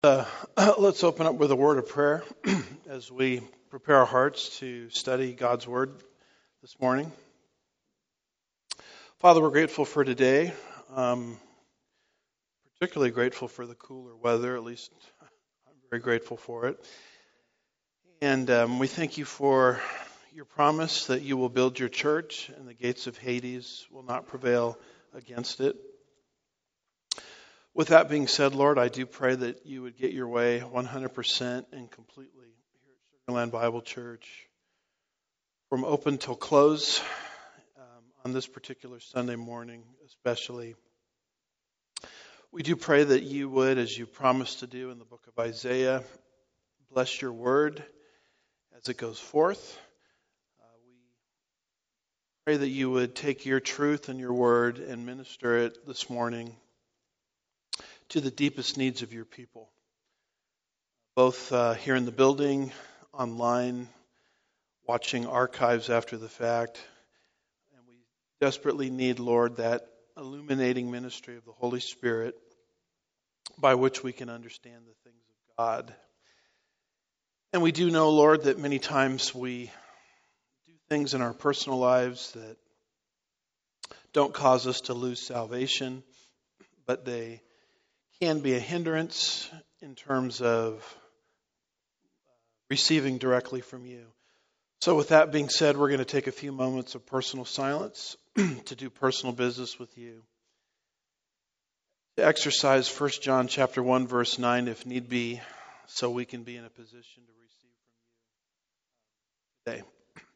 Uh, let's open up with a word of prayer as we prepare our hearts to study God's Word this morning. Father, we're grateful for today, particularly grateful for the cooler weather, at least I'm very grateful for it. And we thank you for your promise that you will build your church and the gates of Hades will not prevail against it. With that being said, Lord, I do pray that you would get your way 100% and completely here at Sugarland Bible Church, from open till close on this particular Sunday morning especially. We do pray that you would, as you promised to do in the book of Isaiah, bless your word as it goes forth. We pray that you would take your truth and your word and minister it this morning to the deepest needs of your people, both here in the building, online, watching archives after the fact. And we desperately need, Lord, that illuminating ministry of the Holy Spirit by which we can understand the things of God. And we do know, Lord, that many times we do things in our personal lives that don't cause us to lose salvation, but they can be a hindrance in terms of receiving directly from you. So with that being said, we're going to take a few moments of personal silence to do personal business with you. To exercise 1 John chapter 1, verse 9, if need be, so we can be in a position to receive from you today.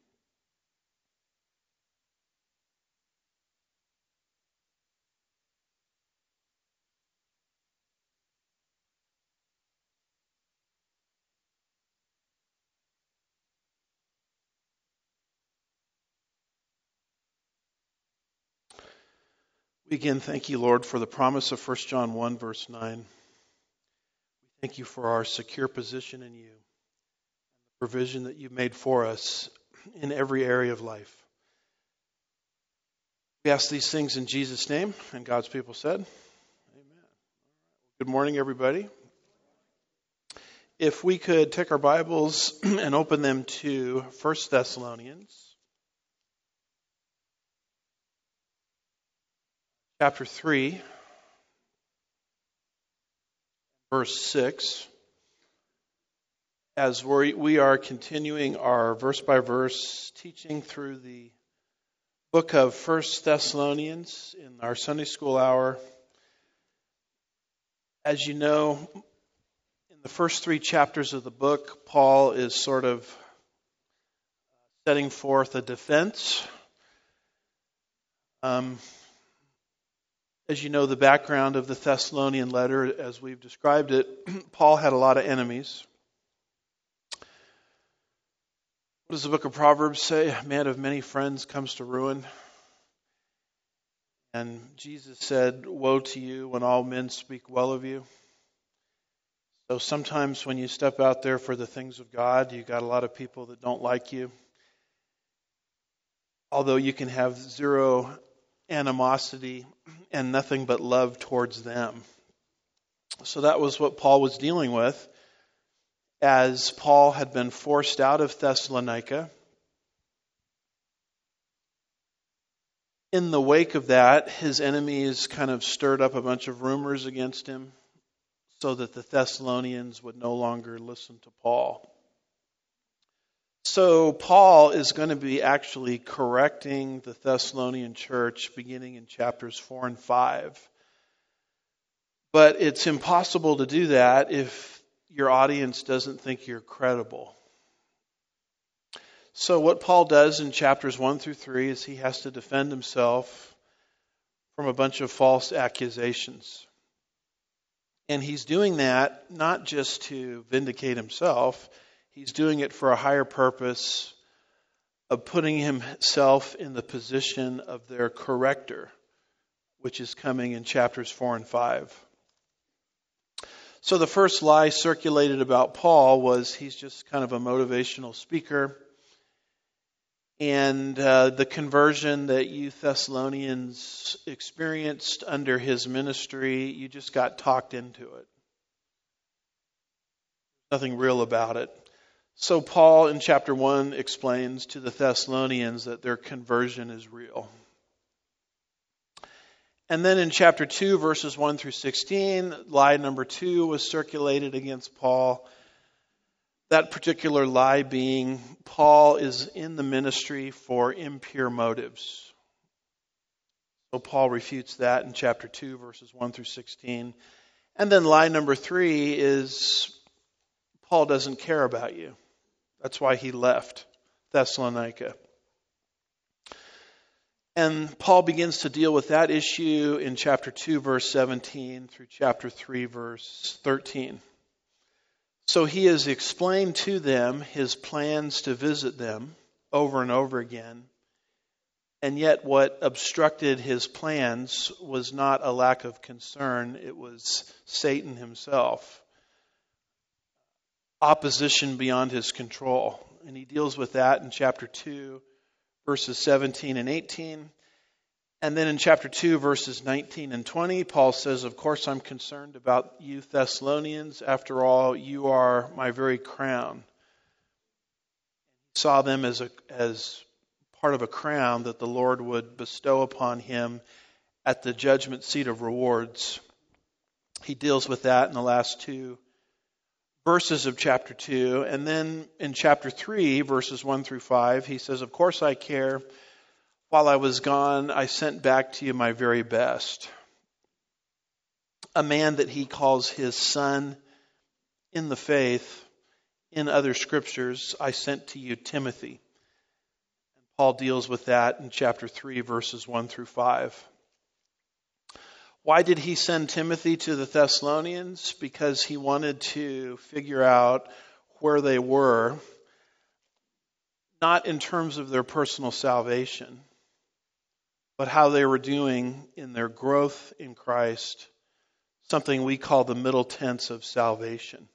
We again thank you, Lord, for the promise of 1 John 1, verse 9. We thank you for our secure position in you, and the provision that you've made for us in every area of life. We ask these things in Jesus' name, and God's people said, amen. Good morning, everybody. If we could take our Bibles and open them to 1 Thessalonians. Chapter 3, verse 6, as we are continuing our verse-by-verse teaching through the book of 1 Thessalonians in our Sunday school hour. As you know, in the first 3 chapters of the book, Paul is sort of setting forth a defense. As you know, the background of the Thessalonian letter, as we've described it, Paul had a lot of enemies. What does the book of Proverbs say? A man of many friends comes to ruin. And Jesus said, woe to you when all men speak well of you. So sometimes when you step out there for the things of God, you got a lot of people that don't like you. Although you can have zero animosity and nothing but love towards them. So that was what Paul was dealing with, as Paul had been forced out of Thessalonica. In the wake of that, his enemies kind of stirred up a bunch of rumors against him so that the Thessalonians would no longer listen to Paul. So Paul is going to be actually correcting the Thessalonian church beginning in chapters 4 and 5. But it's impossible to do that if your audience doesn't think you're credible. So what Paul does in chapters 1 through 3 is he has to defend himself from a bunch of false accusations. And he's doing that not just to vindicate himself. He's doing it for a higher purpose of putting himself in the position of their corrector, which is coming in chapters 4 and 5. So the first lie circulated about Paul was he's just kind of a motivational speaker. And the conversion that you Thessalonians experienced under his ministry, you just got talked into it. nothing real about it. So Paul in chapter 1 explains to the Thessalonians that their conversion is real. And then in chapter 2, verses 1 through 16, lie number 2 was circulated against Paul. That particular lie being, Paul is in the ministry for impure motives. So Paul refutes that in chapter 2, verses 1 through 16. And then lie number 3 is, Paul doesn't care about you. That's why he left Thessalonica. And Paul begins to deal with that issue in chapter 2, verse 17 through chapter 3, verse 13. So he has explained to them his plans to visit them over and over again. And yet what obstructed his plans was not a lack of concern. It was Satan himself. Opposition beyond his control. And he deals with that in chapter 2, verses 17 and 18. And then in chapter 2, verses 19 and 20, Paul says, of course I'm concerned about you Thessalonians. After all, you are my very crown. He saw them as part of a crown that the Lord would bestow upon him at the judgment seat of rewards. He deals with that in the last 2 verses of chapter 2. And then in chapter 3, verses 1 through 5, he says, of course I care. While I was gone, I sent back to you my very best. A man that he calls his son in the faith. In other scriptures, I sent to you Timothy. And Paul deals with that in chapter 3, verses 1 through 5. Why did he send Timothy to the Thessalonians? Because he wanted to figure out where they were, not in terms of their personal salvation, but how they were doing in their growth in Christ, something we call the middle tense of salvation.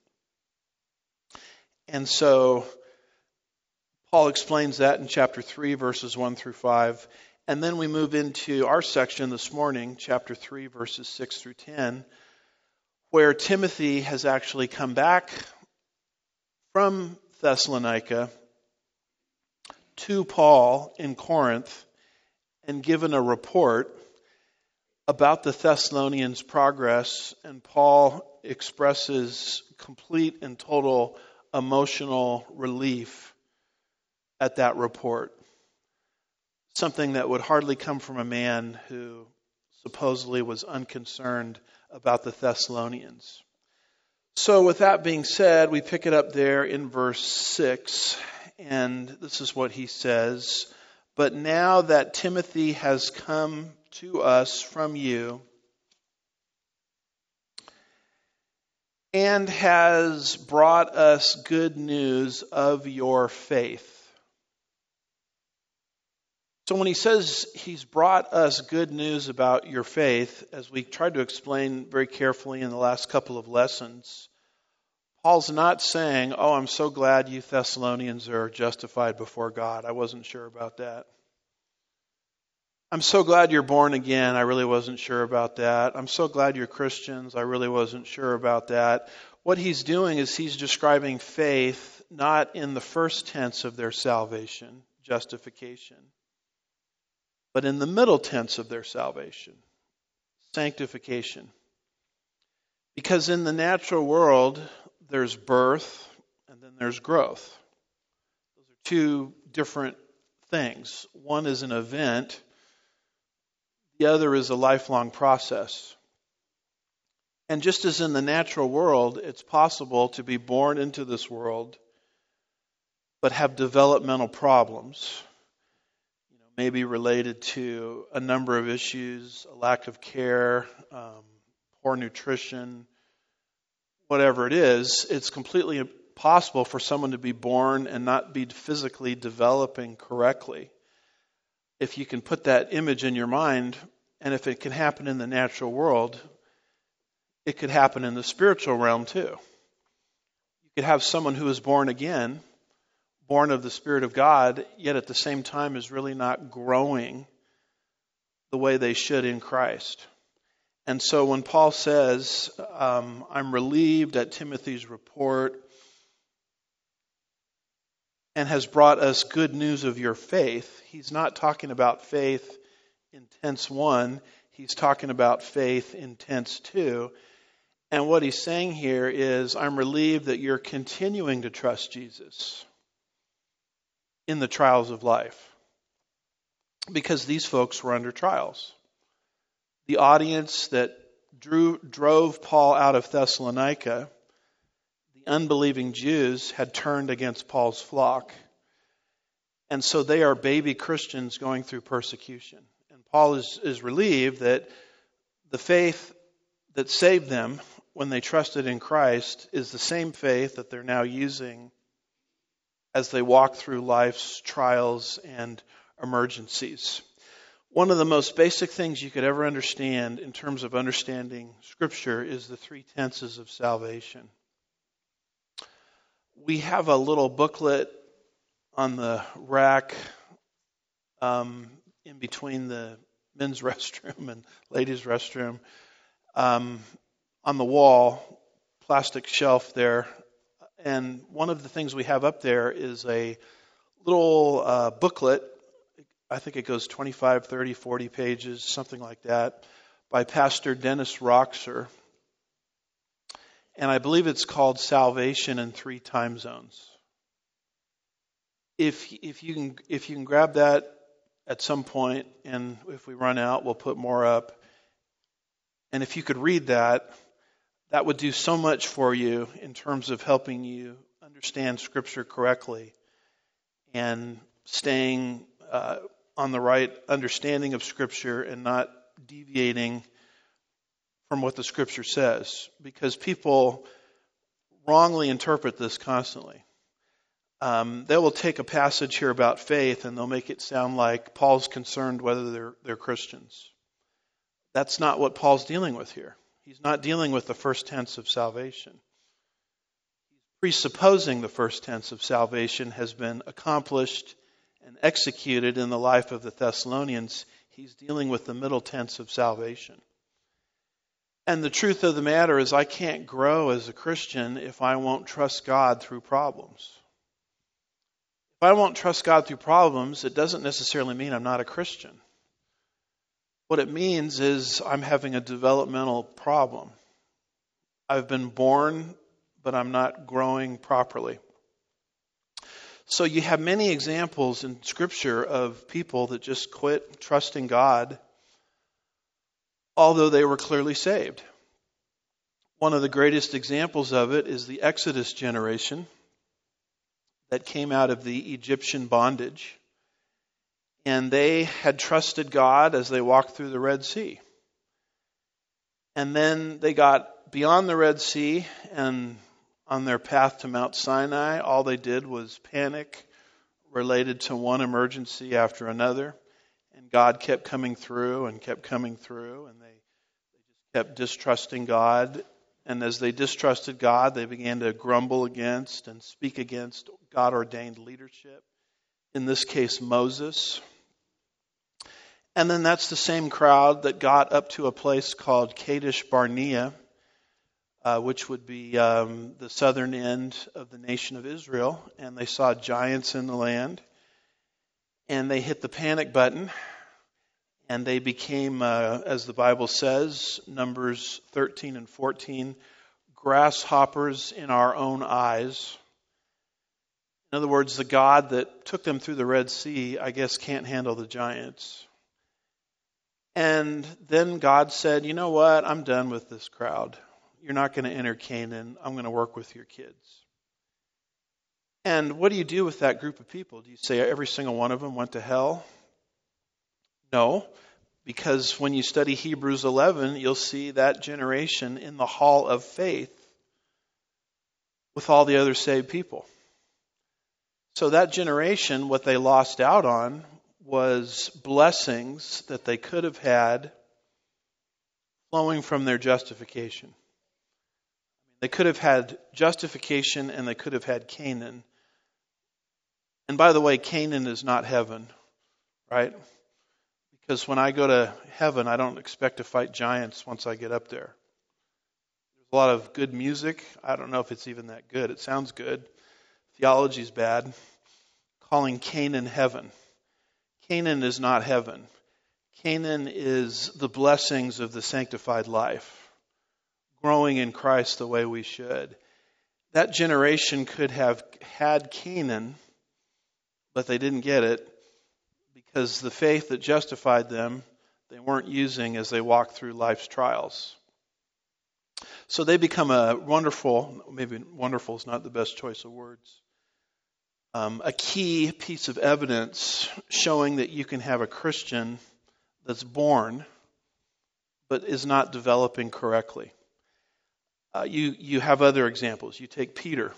And so Paul explains that in chapter 3, verses 1 through 5. And then we move into our section this morning, chapter 3, verses 6 through 10, where Timothy has actually come back from Thessalonica to Paul in Corinth and given a report about the Thessalonians' progress. And Paul expresses complete and total emotional relief at that report. Something that would hardly come from a man who supposedly was unconcerned about the Thessalonians. So with that being said, we pick it up there in verse 6, and this is what he says. But now that Timothy has come to us from you and has brought us good news of your faith. So when he says he's brought us good news about your faith, as we tried to explain very carefully in the last couple of lessons, Paul's not saying, oh, I'm so glad you Thessalonians are justified before God. I wasn't sure about that. I'm so glad you're born again. I really wasn't sure about that. I'm so glad you're Christians. I really wasn't sure about that. What he's doing is he's describing faith not in the first tense of their salvation, justification, but in the middle tense of their salvation, sanctification. Because in the natural world, there's birth and then there's growth. Those are two different things. One is an event. The other is a lifelong process. And just as in the natural world, it's possible to be born into this world but have developmental problems, maybe related to a number of issues, a lack of care, poor nutrition, whatever it is, it's completely possible for someone to be born and not be physically developing correctly. If you can put that image in your mind, and if it can happen in the natural world, it could happen in the spiritual realm too. You could have someone who is born again, born of the Spirit of God, yet at the same time is really not growing the way they should in Christ. And so when Paul says, I'm relieved at Timothy's report, and has brought us good news of your faith. He's not talking about faith in tense 1. He's talking about faith in tense 2. And what he's saying here is, I'm relieved that you're continuing to trust Jesus in the trials of life. Because these folks were under trials. The audience that drove Paul out of Thessalonica, the unbelieving Jews, had turned against Paul's flock. And so they are baby Christians going through persecution. And Paul is relieved that the faith that saved them when they trusted in Christ is the same faith that they're now using as they walk through life's trials and emergencies. One of the most basic things you could ever understand in terms of understanding Scripture is the 3 tenses of salvation. We have a little booklet on the rack in between the men's restroom and ladies' restroom. On the wall, plastic shelf there. And one of the things we have up there is a little booklet. I think it goes 25, 30, 40 pages, something like that, by Pastor Dennis Roxer. And I believe it's called Salvation in 3 Time Zones. If you can grab that at some point, and if we run out, we'll put more up. And if you could read that, that would do so much for you in terms of helping you understand Scripture correctly and staying on the right understanding of Scripture and not deviating from what the Scripture says. Because people wrongly interpret this constantly. They will take a passage here about faith and they'll make it sound like Paul's concerned whether they're Christians. That's not what Paul's dealing with here. He's not dealing with the first tense of salvation. He's presupposing the first tense of salvation has been accomplished and executed in the life of the Thessalonians. He's dealing with the middle tense of salvation. And the truth of the matter is, I can't grow as a Christian if I won't trust God through problems. If I won't trust God through problems, it doesn't necessarily mean I'm not a Christian. What it means is I'm having a developmental problem. I've been born, but I'm not growing properly. So you have many examples in Scripture of people that just quit trusting God, although they were clearly saved. One of the greatest examples of it is the Exodus generation that came out of the Egyptian bondage. And they had trusted God as they walked through the Red Sea. And then they got beyond the Red Sea, and on their path to Mount Sinai, all they did was panic related to one emergency after another. And God kept coming through and kept coming through, and they just kept distrusting God. And as they distrusted God, they began to grumble against and speak against God-ordained leadership. In this case, Moses. And then that's the same crowd that got up to a place called Kadesh Barnea, which would be the southern end of the nation of Israel. And they saw giants in the land. And they hit the panic button. And they became, as the Bible says, Numbers 13 and 14, grasshoppers in our own eyes. In other words, the God that took them through the Red Sea, I guess, can't handle the giants. And then God said, you know what? I'm done with this crowd. You're not going to enter Canaan. I'm going to work with your kids. And what do you do with that group of people? Do you say every single one of them went to hell? No, because when you study Hebrews 11, you'll see that generation in the hall of faith with all the other saved people. So that generation, what they lost out on was blessings that they could have had flowing from their justification. They could have had justification and they could have had Canaan. And by the way, Canaan is not heaven, right? Because when I go to heaven, I don't expect to fight giants once I get up there. There's a lot of good music. I don't know if it's even that good. It sounds good. Theology's bad. calling Canaan heaven. Canaan is not heaven. Canaan is the blessings of the sanctified life, growing in Christ the way we should. That generation could have had Canaan, but they didn't get it because the faith that justified them, they weren't using as they walked through life's trials. So they become a wonderful, maybe wonderful is not the best choice of words, a key piece of evidence showing that you can have a Christian that's born but is not developing correctly. You have other examples. You take Peter.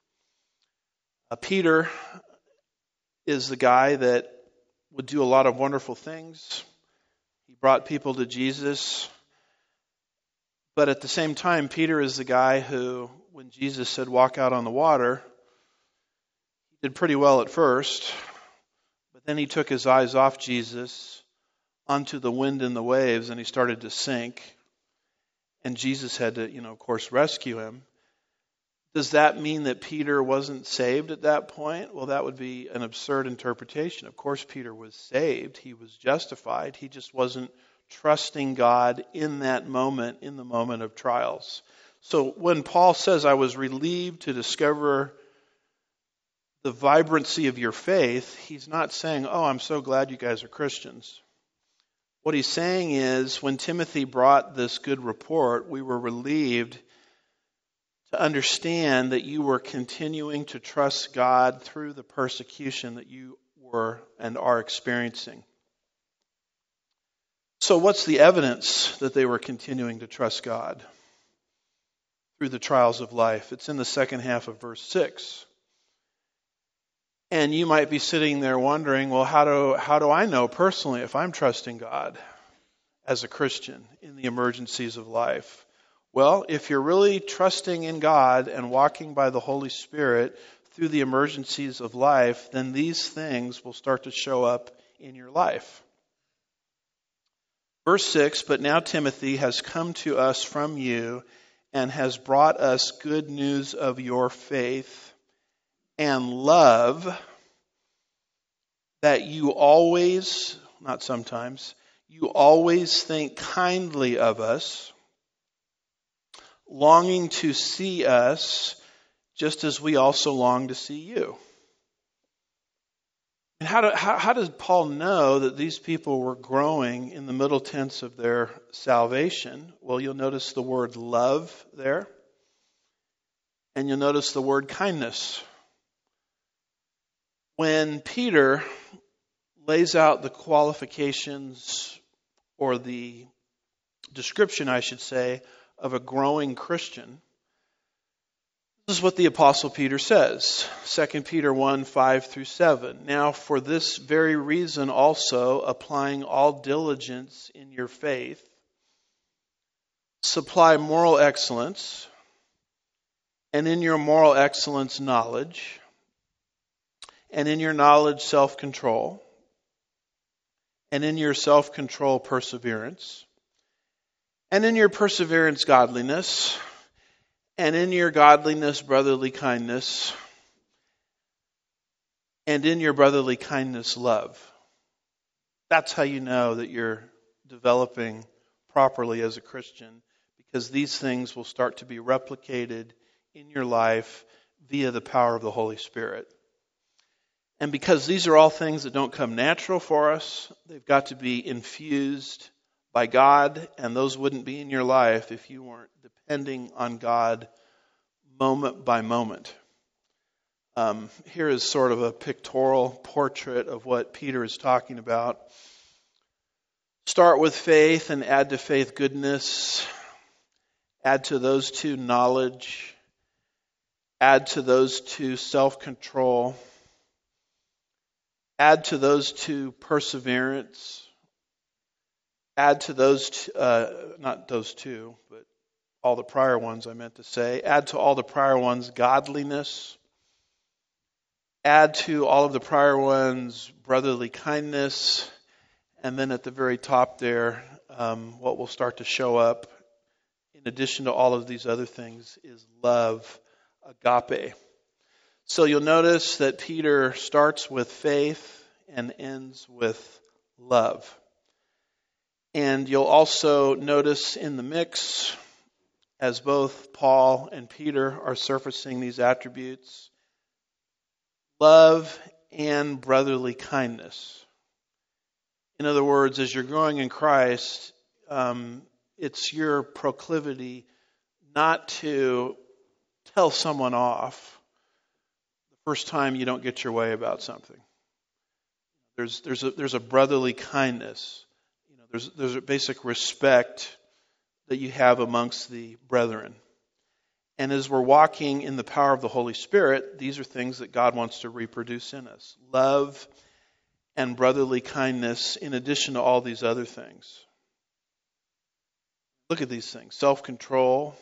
Peter is the guy that would do a lot of wonderful things. He brought people to Jesus. But at the same time, Peter is the guy who, when Jesus said, walk out on the water, he did pretty well at first. But then he took his eyes off Jesus onto the wind and the waves, and he started to sink. And Jesus had to, of course, rescue him. Does that mean that Peter wasn't saved at that point? Well, that would be an absurd interpretation. Of course, Peter was saved. He was justified. He just wasn't trusting God in that moment, in the moment of trials. So when Paul says, I was relieved to discover the vibrancy of your faith, he's not saying, oh, I'm so glad you guys are Christians. What he's saying is, when Timothy brought this good report, we were relieved to understand that you were continuing to trust God through the persecution that you were and are experiencing. So what's the evidence that they were continuing to trust God through the trials of life? It's in the second half of verse 6. And you might be sitting there wondering, well, how do I know personally if I'm trusting God as a Christian in the emergencies of life? Well, if you're really trusting in God and walking by the Holy Spirit through the emergencies of life, then these things will start to show up in your life. Verse 6, but now Timothy has come to us from you and has brought us good news of your faith and love, that you always, not sometimes, you always think kindly of us, longing to see us just as we also long to see you. And how does Paul know that these people were growing in the middle tense of their salvation? Well, you'll notice the word love there, and you'll notice the word kindness. When Peter lays out the qualifications, or the description, I should say, of a growing Christian, this is what the Apostle Peter says, 2 Peter 1, 5 through 7. Now, for this very reason also, applying all diligence in your faith, supply moral excellence, and in your moral excellence, knowledge, and in your knowledge, self-control, and in your self-control, perseverance, and in your perseverance, godliness, and in your godliness, brotherly kindness, and in your brotherly kindness, love. That's how you know that you're developing properly as a Christian, because these things will start to be replicated in your life via the power of the Holy Spirit. And because these are all things that don't come natural for us, they've got to be infused by God, and those wouldn't be in your life if you weren't depending on God moment by moment. Here is sort of a pictorial portrait of what Peter is talking about. Start with faith and add to faith goodness. Add to those two knowledge. Add to those two self-control. Add to those two perseverance. Add to those, not those two, but all the prior ones I meant to say. Add to all the prior ones godliness. Add to all of the prior ones brotherly kindness. And then at the very top there, what will start to show up, in addition to all of these other things, is love, agape. So you'll notice that Peter starts with faith and ends with love. And you'll also notice in the mix, as both Paul and Peter are surfacing these attributes, love and brotherly kindness. In other words, as you're growing in Christ, it's your proclivity not to tell someone off the first time you don't get your way about something. There's a brotherly kindness. There's a basic respect that you have amongst the brethren. And as we're walking in the power of the Holy Spirit, these are things that God wants to reproduce in us. Love and brotherly kindness in addition to all these other things. Look at these things. Self-control,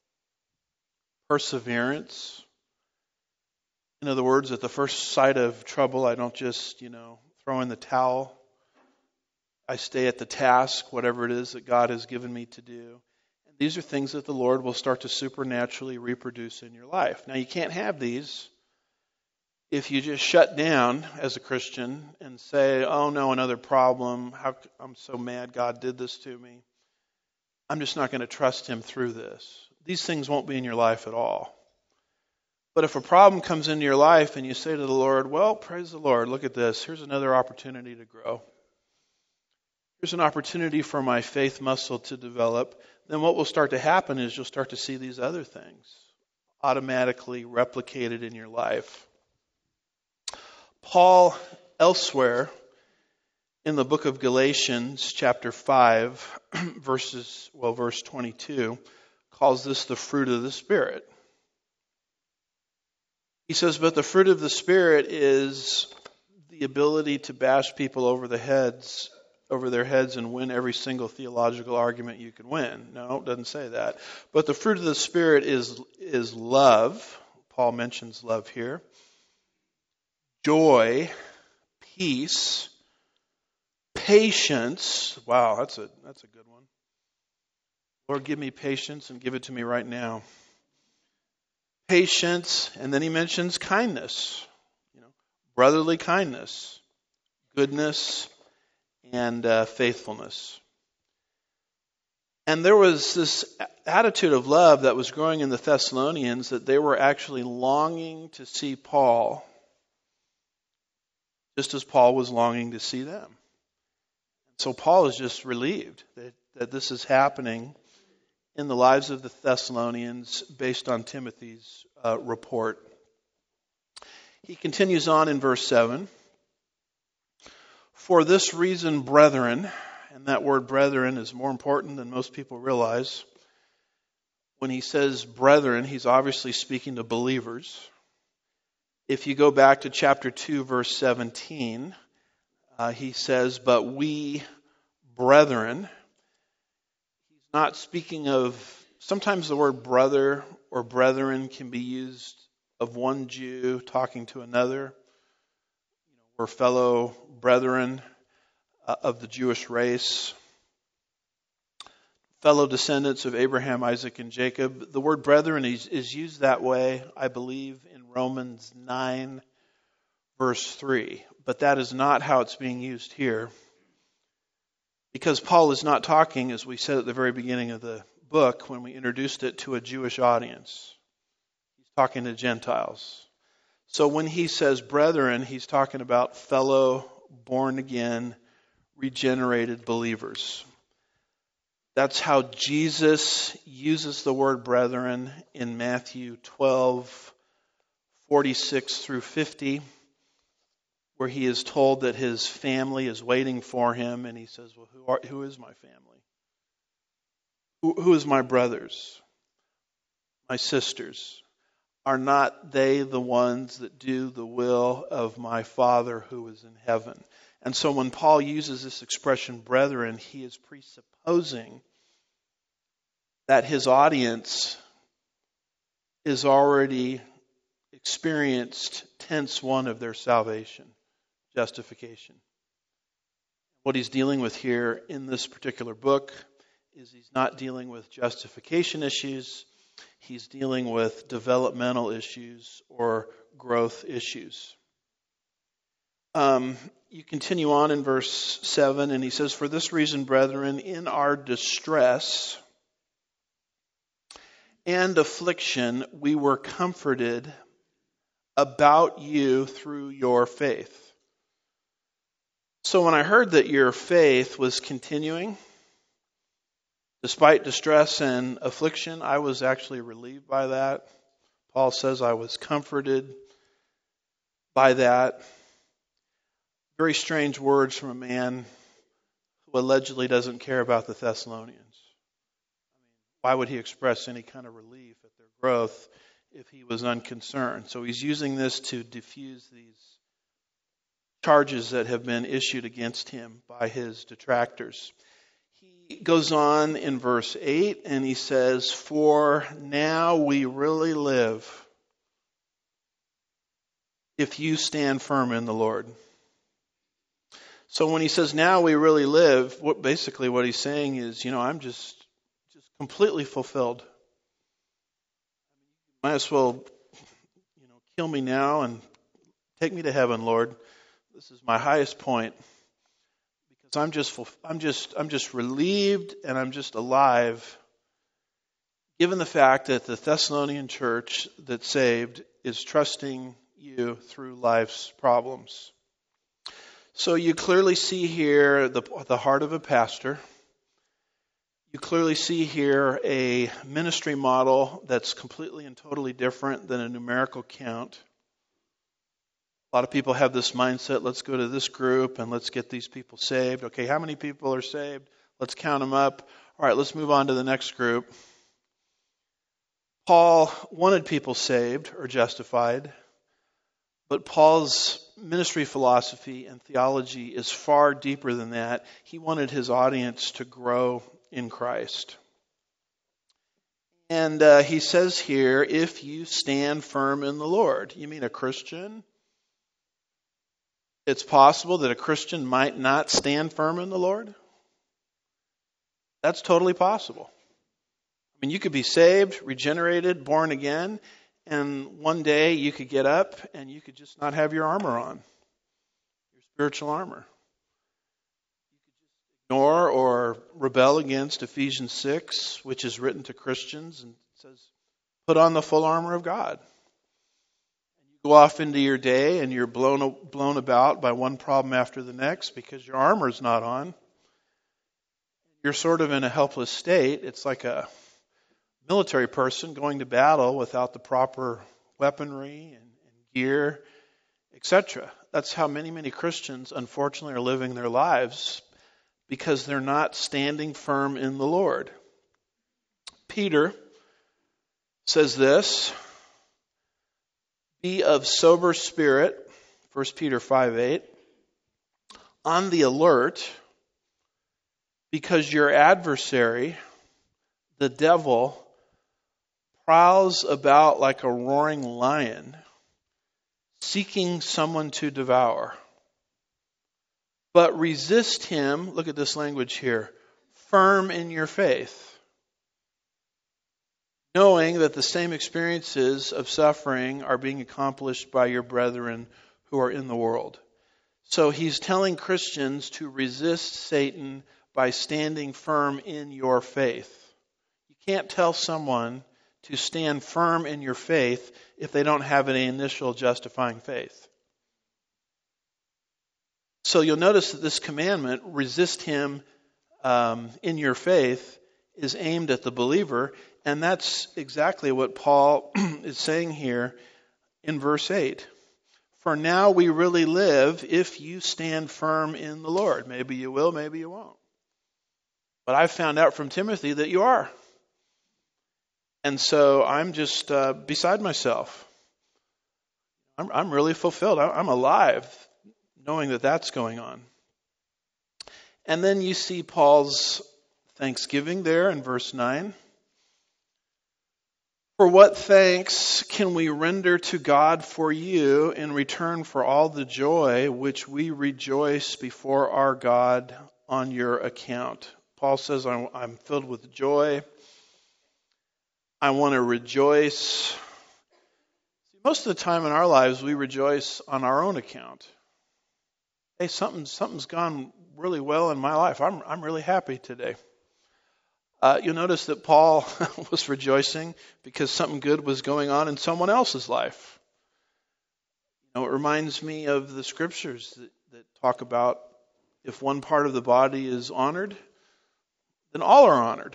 perseverance. In other words, at the first sight of trouble, I don't just, throw in the towel. I stay at the task, whatever it is that God has given me to do. And these are things that the Lord will start to supernaturally reproduce in your life. Now, you can't have these if you just shut down as a Christian and say, oh no, another problem. I'm so mad God did this to me. I'm just not going to trust Him through this. These things won't be in your life at all. But if a problem comes into your life and you say to the Lord, well, praise the Lord, look at this. Here's another opportunity to grow. Here's an opportunity for my faith muscle to develop. Then what will start to happen is you'll start to see these other things automatically replicated in your life. Paul, elsewhere in the book of Galatians, chapter 5, verse 22, calls this the fruit of the Spirit. He says, but the fruit of the Spirit is the ability to bash people over their heads and win every single theological argument you can win. No, it doesn't say that. But the fruit of the Spirit is love. Paul mentions love here. Joy, peace, patience. Wow, that's a good one. Lord, give me patience and give it to me right now. Patience, and then he mentions kindness, brotherly kindness, goodness, and faithfulness. And there was this attitude of love that was growing in the Thessalonians that they were actually longing to see Paul, just as Paul was longing to see them. So Paul is just relieved that this is happening in the lives of the Thessalonians based on Timothy's report. He continues on in verse 7. For this reason, brethren, and that word brethren is more important than most people realize. When he says brethren, he's obviously speaking to believers. If you go back to chapter 2, verse 17, he says, but we, brethren. He's not speaking of, sometimes the word brother or brethren can be used of one Jew talking to another. We're fellow brethren of the Jewish race, fellow descendants of Abraham, Isaac, and Jacob. The word brethren is used that way, I believe, in Romans 9, verse 3. But that is not how it's being used here. Because Paul is not talking, as we said at the very beginning of the book, when we introduced it, to a Jewish audience. He's talking to Gentiles. So when he says brethren, he's talking about fellow, born-again, regenerated believers. That's how Jesus uses the word brethren in Matthew 12, 46 through 50, where he is told that his family is waiting for him, and he says, well, who is my family? Who is my brothers? My sisters? Are not they the ones that do the will of my Father who is in heaven? And so when Paul uses this expression, brethren, he is presupposing that his audience is already experienced tense one of their salvation, justification. What he's dealing with here in this particular book is he's not dealing with justification issues. He's dealing with developmental issues or growth issues. You continue on in verse 7, and he says, "For this reason, brethren, in our distress and affliction, we were comforted about you through your faith." So when I heard that your faith was continuing, despite distress and affliction, I was actually relieved by that. Paul says I was comforted by that. Very strange words from a man who allegedly doesn't care about the Thessalonians. Why would he express any kind of relief at their growth if he was unconcerned? So he's using this to diffuse these charges that have been issued against him by his detractors. He goes on in verse 8 and he says, "For now we really live if you stand firm in the Lord." So when he says, "Now we really live," basically what he's saying is, I'm just completely fulfilled. Might as well, kill me now and take me to heaven, Lord. This is my highest point because I'm just relieved and I'm just alive, given the fact that the Thessalonian church that's saved is trusting you through life's problems. So you clearly see here the heart of a pastor. You clearly see here a ministry model that's completely and totally different than a numerical count. A lot of people have this mindset, let's go to this group and let's get these people saved. Okay, how many people are saved? Let's count them up. All right, let's move on to the next group. Paul wanted people saved or justified, but Paul's ministry philosophy and theology is far deeper than that. He wanted his audience to grow in Christ. And he says here, if you stand firm in the Lord. You mean a Christian? It's possible that a Christian might not stand firm in the Lord? That's totally possible. I mean, you could be saved, regenerated, born again, and one day you could get up and you could just not have your armor on, your spiritual armor. You could just ignore or rebel against Ephesians 6, which is written to Christians and says, put on the full armor of God. And you go off into your day and you're blown about by one problem after the next because your armor's not on. You're sort of in a helpless state. It's like a military person going to battle without the proper weaponry and gear, etc. That's how many Christians, unfortunately, are living their lives because they're not standing firm in the Lord. Peter says this, be of sober spirit, 1 Peter 5:8, on the alert, because your adversary, the devil, prowls about like a roaring lion, seeking someone to devour. But resist him, look at this language here, firm in your faith, knowing that the same experiences of suffering are being accomplished by your brethren who are in the world. So he's telling Christians to resist Satan by standing firm in your faith. You can't tell someone to stand firm in your faith if they don't have any initial justifying faith. So you'll notice that this commandment, resist him in your faith, is aimed at the believer, and that's exactly what Paul is saying here in verse 8. For now we really live if you stand firm in the Lord. Maybe you will, maybe you won't. But I found out from Timothy that you are. And so I'm just beside myself. I'm really fulfilled. I'm alive knowing that that's going on. And then you see Paul's thanksgiving there in verse 9. For what thanks can we render to God for you in return for all the joy which we rejoice before our God on your account? Paul says, I'm filled with joy. I want to rejoice. Most of the time in our lives, we rejoice on our own account. Hey, something's gone really well in my life. I'm really happy today. You'll notice that Paul was rejoicing because something good was going on in someone else's life. It reminds me of the scriptures that talk about if one part of the body is honored, then all are honored.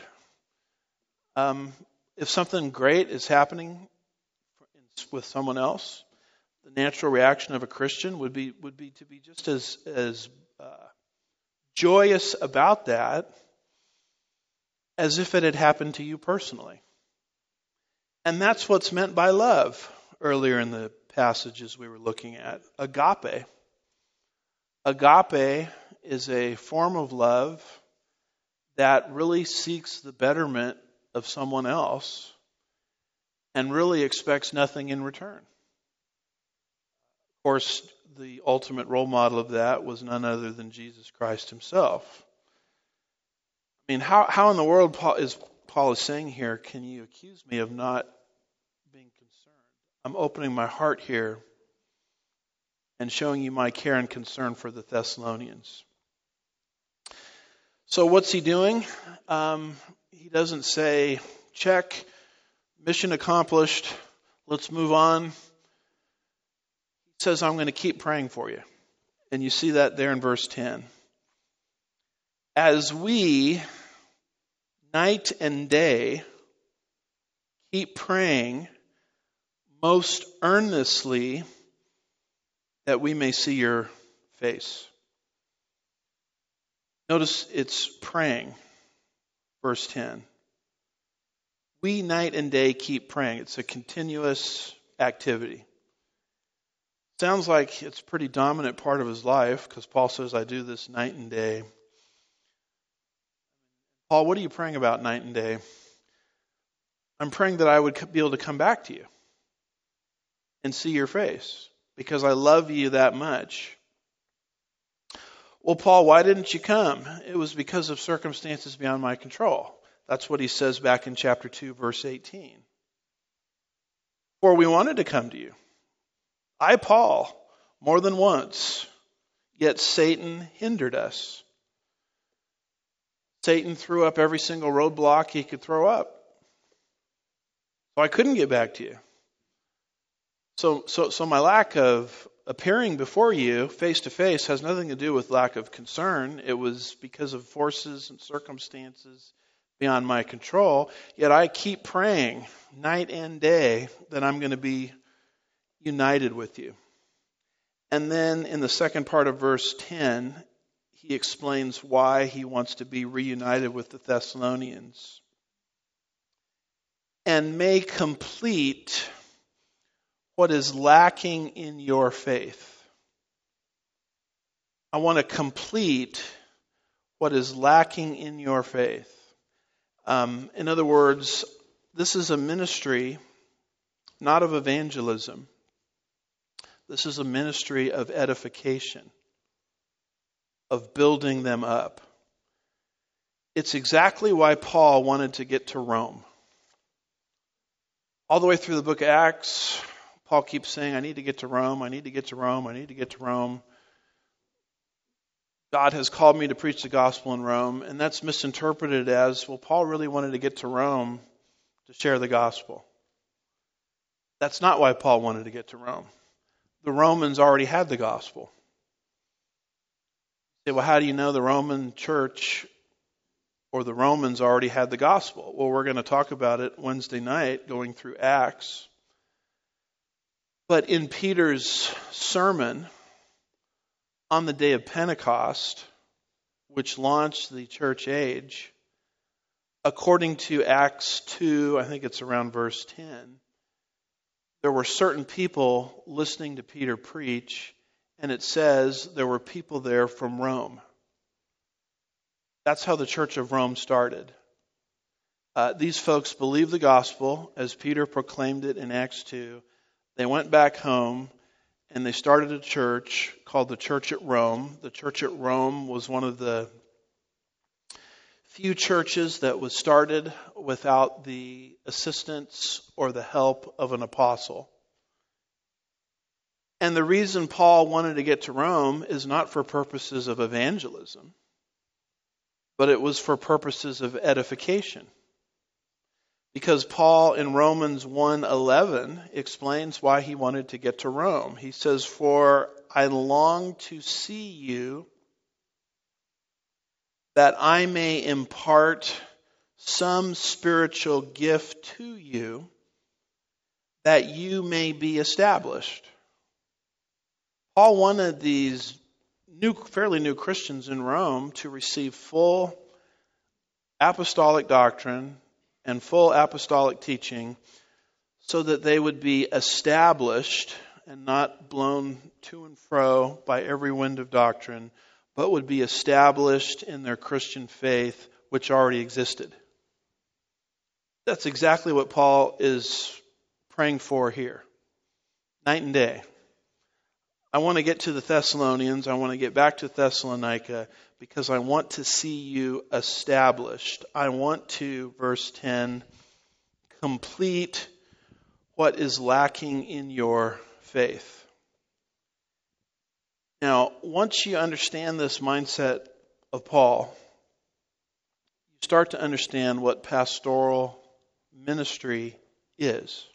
If something great is happening with someone else, the natural reaction of a Christian would be to be just as joyous about that as if it had happened to you personally. And that's what's meant by love earlier in the passages we were looking at. Agape. Agape is a form of love that really seeks the betterment of someone else and really expects nothing in return. Of course, the ultimate role model of that was none other than Jesus Christ himself. I mean, how in the world Paul is saying here, can you accuse me of not being concerned? I'm opening my heart here and showing you my care and concern for the Thessalonians. So what's he doing? He doesn't say, check, mission accomplished, let's move on. He says, I'm going to keep praying for you. And you see that there in verse 10. As we, night and day, keep praying most earnestly that we may see your face. Notice it's praying, verse 10. We night and day keep praying. It's a continuous activity. Sounds like it's a pretty dominant part of his life because Paul says, I do this night and day. Paul, what are you praying about night and day? I'm praying that I would be able to come back to you and see your face because I love you that much. Well, Paul, why didn't you come? It was because of circumstances beyond my control. That's what he says back in chapter 2, verse 18. For we wanted to come to you. I, Paul, more than once, yet Satan hindered us. Satan threw up every single roadblock he could throw up. So I couldn't get back to you. So my lack of appearing before you face to face has nothing to do with lack of concern. It was because of forces and circumstances beyond my control. Yet I keep praying night and day that I'm going to be united with you. And then in the second part of verse 10, he explains why he wants to be reunited with the Thessalonians. And may complete what is lacking in your faith. I want to complete what is lacking in your faith. In other words, this is a ministry not of evangelism. This is a ministry of edification, of building them up. It's exactly why Paul wanted to get to Rome. All the way through the book of Acts, Paul keeps saying, I need to get to Rome, I need to get to Rome, I need to get to Rome. God has called me to preach the gospel in Rome, and that's misinterpreted as, well, Paul really wanted to get to Rome to share the gospel. That's not why Paul wanted to get to Rome. The Romans already had the gospel. You say, well, how do you know the Roman church or the Romans already had the gospel? Well, we're going to talk about it Wednesday night going through Acts. But in Peter's sermon on the day of Pentecost, which launched the church age, according to Acts 2, I think it's around verse 10, there were certain people listening to Peter preach, and it says there were people there from Rome. That's how the Church of Rome started. These folks believed the gospel as Peter proclaimed it in Acts 2. They went back home and they started a church called the Church at Rome. The Church at Rome was one of the few churches that was started without the assistance or the help of an apostle. And the reason Paul wanted to get to Rome is not for purposes of evangelism, but it was for purposes of edification. Because Paul in Romans 1:11 explains why he wanted to get to Rome. He says, "For I long to see you, that I may impart some spiritual gift to you, that you may be established." Paul wanted these fairly new Christians in Rome to receive full apostolic doctrine and full apostolic teaching so that they would be established and not blown to and fro by every wind of doctrine, but would be established in their Christian faith, which already existed. That's exactly what Paul is praying for here, night and day. I want to get to the Thessalonians. I want to get back to Thessalonica because I want to see you established. I want to, verse 10, complete what is lacking in your faith. Now, once you understand this mindset of Paul, you start to understand what pastoral ministry is.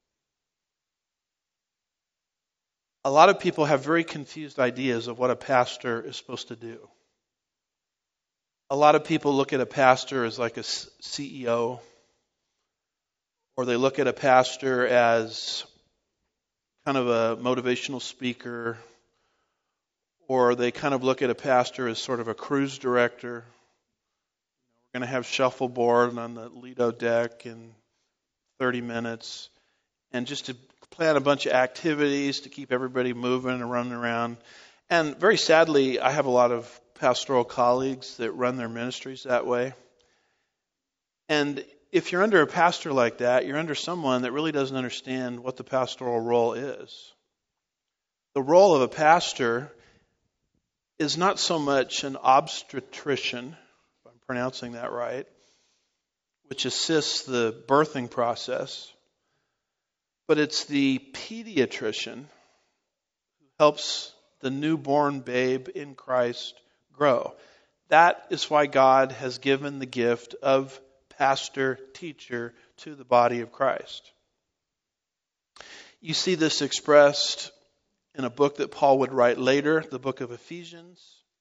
A lot of people have very confused ideas of what a pastor is supposed to do. A lot of people look at a pastor as like a CEO, or they look at a pastor as kind of a motivational speaker, or they kind of look at a pastor as sort of a cruise director. We're going to have shuffleboard on the Lido deck in 30 minutes, and just to plan a bunch of activities to keep everybody moving and running around. And very sadly, I have a lot of pastoral colleagues that run their ministries that way. And if you're under a pastor like that, you're under someone that really doesn't understand what the pastoral role is. The role of a pastor is not so much an obstetrician, if I'm pronouncing that right, which assists the birthing process, but it's the pediatrician who helps the newborn babe in Christ grow. That is why God has given the gift of pastor, teacher to the body of Christ. You see this expressed in a book that Paul would write later, the book of Ephesians.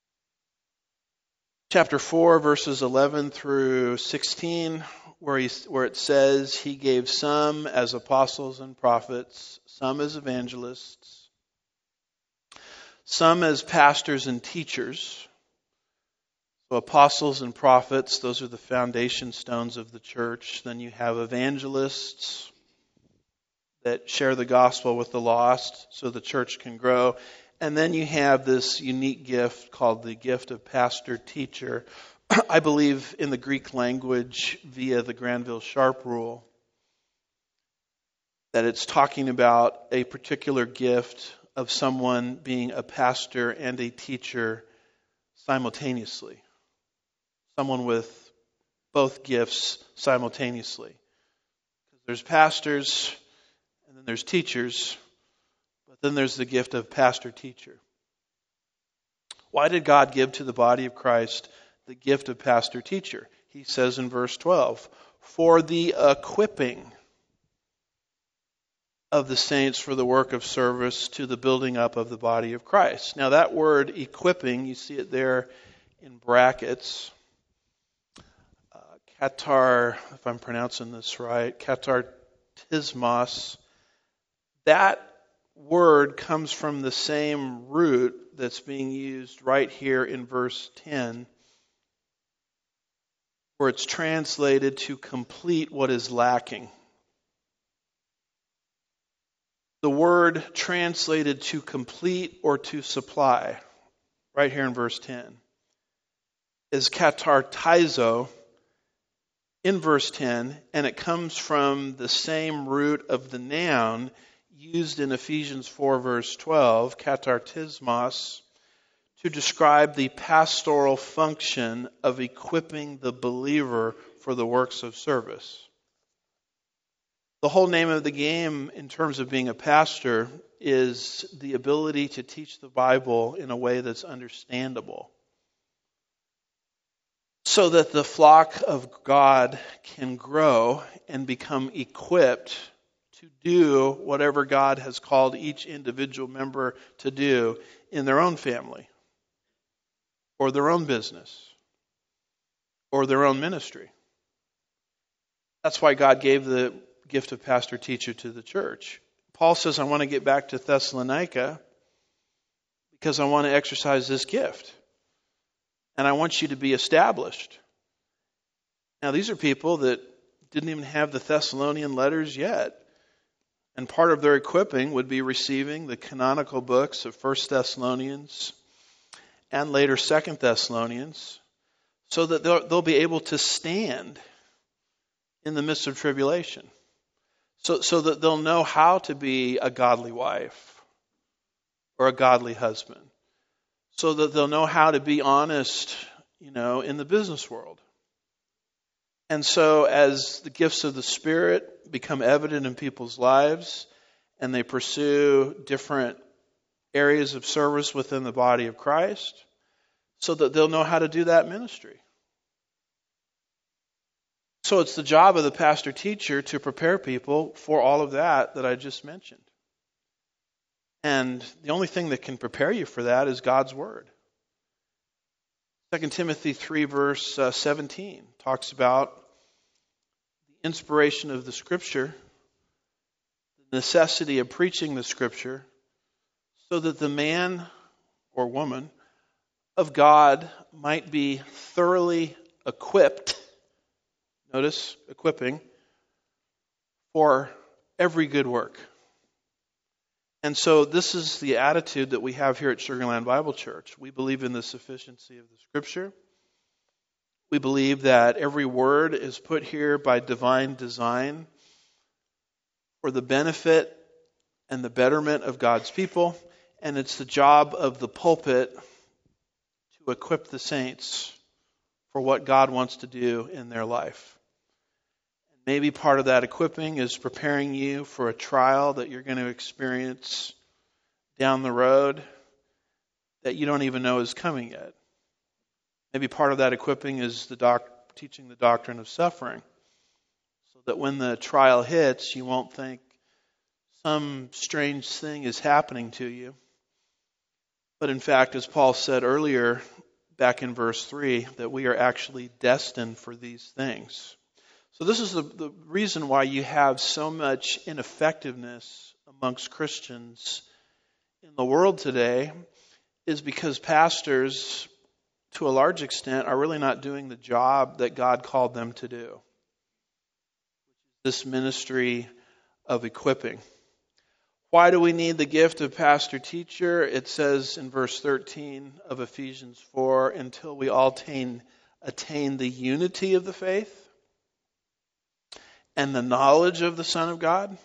Chapter 4, verses 11 through 16, where it says, "He gave some as apostles and prophets, some as evangelists, some as pastors and teachers." So apostles and prophets, those are the foundation stones of the church. Then you have evangelists that share the gospel with the lost so the church can grow. And then you have this unique gift called the gift of pastor-teacher. I believe in the Greek language via the Granville-Sharp rule that it's talking about a particular gift of someone being a pastor and a teacher simultaneously. Someone with both gifts simultaneously. There's pastors and then there's teachers, but then there's the gift of pastor-teacher. Why did God give to the body of Christ the gift of pastor-teacher? He says in verse 12, "For the equipping of the saints for the work of service to the building up of the body of Christ." Now that word equipping, you see it there in brackets. Katar, if I'm pronouncing this right, katartismos. That word comes from the same root that's being used right here in verse 10, where it's translated to complete what is lacking. The word translated to complete or to supply, right here in verse 10, is katartizo in verse 10, and it comes from the same root of the noun used in Ephesians 4, verse 12, katartismos, to describe the pastoral function of equipping the believer for the works of service. The whole name of the game in terms of being a pastor is the ability to teach the Bible in a way that's understandable, so that the flock of God can grow and become equipped to do whatever God has called each individual member to do in their own family, or their own business, or their own ministry. That's why God gave the gift of pastor-teacher to the church. Paul says, I want to get back to Thessalonica because I want to exercise this gift. And I want you to be established. Now, these are people that didn't even have the Thessalonian letters yet. And part of their equipping would be receiving the canonical books of 1 Thessalonians and later 2 Thessalonians, so that they'll be able to stand in the midst of tribulation. So that they'll know how to be a godly wife or a godly husband. So that they'll know how to be honest, in the business world. And so as the gifts of the Spirit become evident in people's lives and they pursue different areas of service within the body of Christ, so that they'll know how to do that ministry. So it's the job of the pastor-teacher to prepare people for all of that I just mentioned. And the only thing that can prepare you for that is God's Word. 2 Timothy 3 verse 17 talks about the inspiration of the Scripture, the necessity of preaching the Scripture, so that the man or woman of God might be thoroughly equipped. Notice, equipping, for every good work. And so this is the attitude that we have here at Sugar Land Bible Church. We believe in the sufficiency of the Scripture. We believe that every word is put here by divine design for the benefit and the betterment of God's people. And it's the job of the pulpit to equip the saints for what God wants to do in their life. Maybe part of that equipping is preparing you for a trial that you're going to experience down the road that you don't even know is coming yet. Maybe part of that equipping is teaching the doctrine of suffering, so that when the trial hits, you won't think some strange thing is happening to you. But in fact, as Paul said earlier, back in verse 3, that we are actually destined for these things. So this is the reason why you have so much ineffectiveness amongst Christians in the world today, is because pastors, to a large extent, are really not doing the job that God called them to do. This ministry of equipping. Why do we need the gift of pastor-teacher? It says in verse 13 of Ephesians 4, until we all attain the unity of the faith and the knowledge of the Son of God,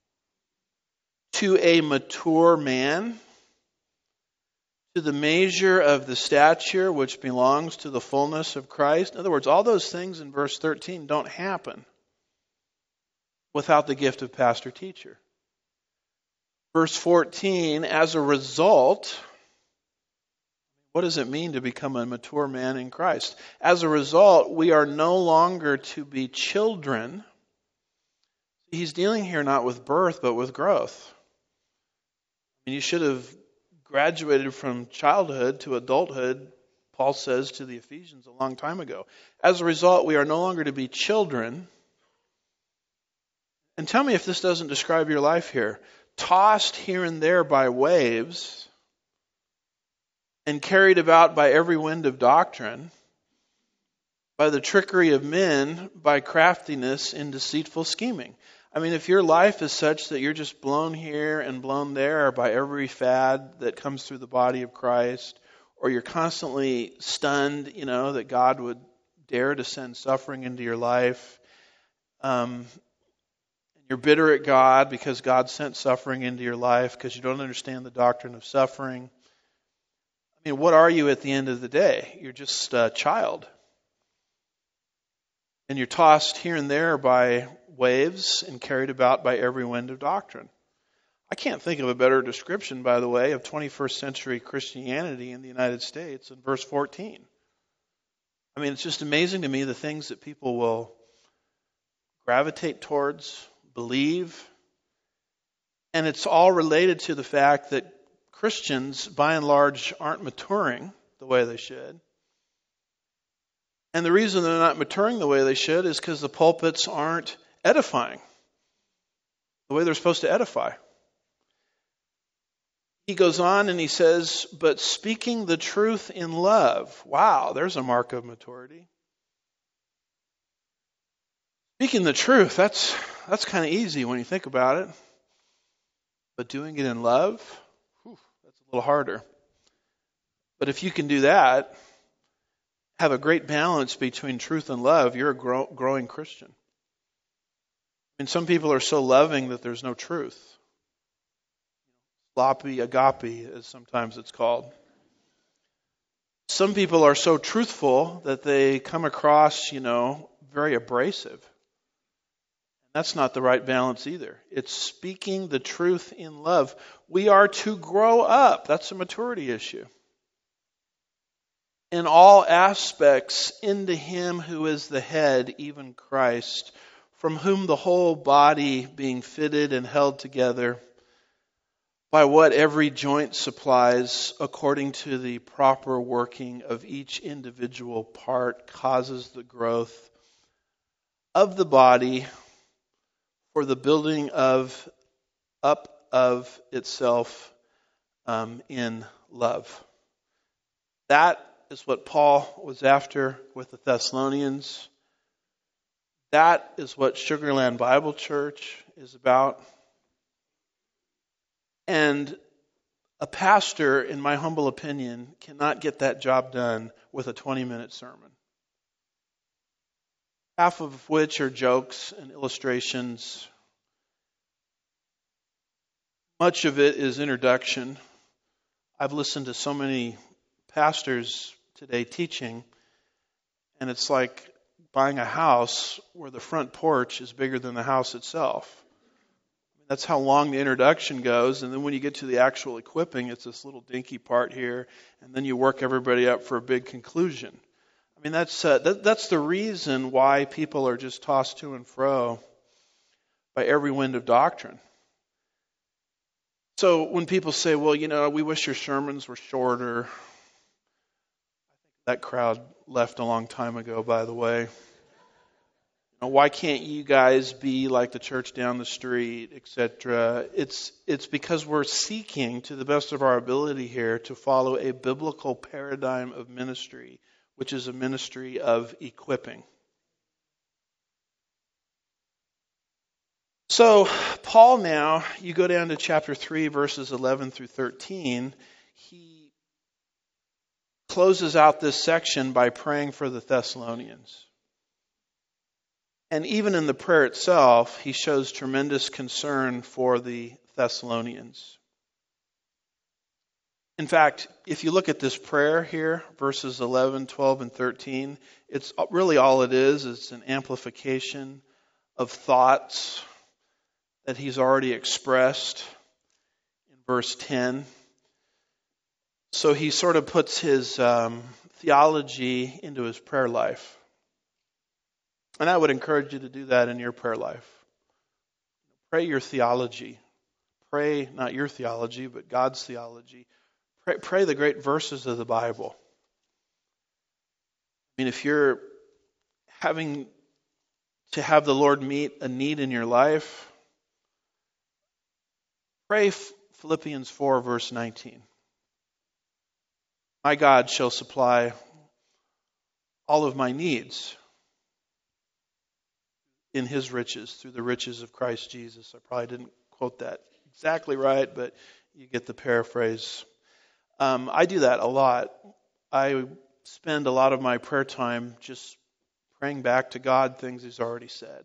to a mature man, to the measure of the stature which belongs to the fullness of Christ. In other words, all those things in verse 13 don't happen without the gift of pastor-teacher. Verse 14, as a result, what does it mean to become a mature man in Christ? As a result, we are no longer to be children. He's dealing here not with birth, but with growth. And you should have graduated from childhood to adulthood, Paul says to the Ephesians a long time ago. As a result, we are no longer to be children. And tell me if this doesn't describe your life here. Tossed here and there by waves and carried about by every wind of doctrine, by the trickery of men, by craftiness in deceitful scheming. I mean, if your life is such that you're just blown here and blown there by every fad that comes through the body of Christ, or you're constantly stunned, that God would dare to send suffering into your life, you're bitter at God because God sent suffering into your life because you don't understand the doctrine of suffering. I mean, what are you at the end of the day? You're just a child. And you're tossed here and there by waves and carried about by every wind of doctrine. I can't think of a better description, by the way, of 21st century Christianity in the United States in verse 14. I mean, it's just amazing to me the things that people will gravitate towards, believe, and it's all related to the fact that Christians, by and large, aren't maturing the way they should. And the reason they're not maturing the way they should is because the pulpits aren't edifying the way they're supposed to edify. He goes on and he says, but speaking the truth in love. Wow, there's a mark of maturity. Speaking the truth, that's kind of easy when you think about it. But doing it in love, that's a little harder. But if you can do that, have a great balance between truth and love, you're a growing Christian. I mean, some people are so loving that there's no truth. Sloppy agape, as sometimes it's called. Some people are so truthful that they come across, very abrasive. That's not the right balance either. It's speaking the truth in love. We are to grow up. That's a maturity issue. In all aspects into Him who is the head, even Christ, from whom the whole body being fitted and held together by what every joint supplies, according to the proper working of each individual part, causes the growth of the body for the building up of itself in love. That is what Paul was after with the Thessalonians. That is what Sugarland Bible Church is about. And a pastor, in my humble opinion, cannot get that job done with a 20-minute sermon. Half of which are jokes and illustrations. Much of it is introduction. I've listened to so many pastors today teaching, and it's like buying a house where the front porch is bigger than the house itself. That's how long the introduction goes, and then when you get to the actual equipping, it's this little dinky part here, and then you work everybody up for a big conclusion. I mean, that's the reason why people are just tossed to and fro by every wind of doctrine. So when people say, well, we wish your sermons were shorter, I think that crowd left a long time ago, by the way. Why can't you guys be like the church down the street, etc.? It's because we're seeking, to the best of our ability here, to follow a biblical paradigm of ministry, which is a ministry of equipping. So, Paul now, you go down to chapter 3, verses 11 through 13, he closes out this section by praying for the Thessalonians. And even in the prayer itself, he shows tremendous concern for the Thessalonians. In fact, if you look at this prayer here, verses 11, 12, and 13, it's really all it is. It's an amplification of thoughts that he's already expressed in verse 10. So he sort of puts his theology into his prayer life. And I would encourage you to do that in your prayer life. Pray your theology. Pray not your theology, but God's theology. Pray the great verses of the Bible. I mean, if you're having to have the Lord meet a need in your life, pray Philippians 4, verse 19. My God shall supply all of my needs in His riches, through the riches of Christ Jesus. I probably didn't quote that exactly right, but you get the paraphrase. I do that a lot. I spend a lot of my prayer time just praying back to God things He's already said.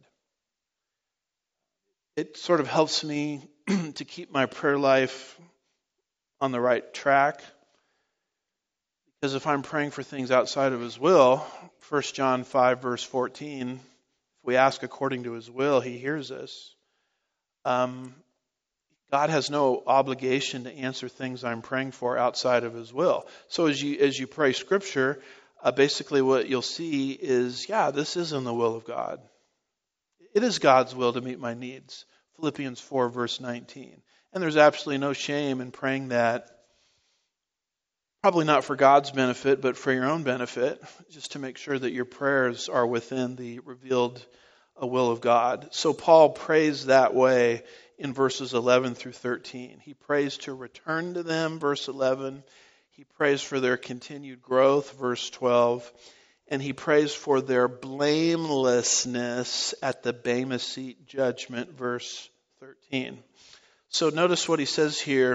It sort of helps me to keep my prayer life on the right track. Because if I'm praying for things outside of His will, 1 John 5, verse 14, if we ask according to His will, He hears us. God God has no obligation to answer things I'm praying for outside of His will. So as you pray Scripture, basically what you'll see is, this is in the will of God. It is God's will to meet my needs. Philippians 4, verse 19. And there's absolutely no shame in praying that, probably not for God's benefit, but for your own benefit, just to make sure that your prayers are within the revealed will of God. So Paul prays that way in verses 11 through 13. He prays to return to them, verse 11. He prays for their continued growth, verse 12. And he prays for their blamelessness at the Bema Seat judgment, verse 13. So notice what he says here,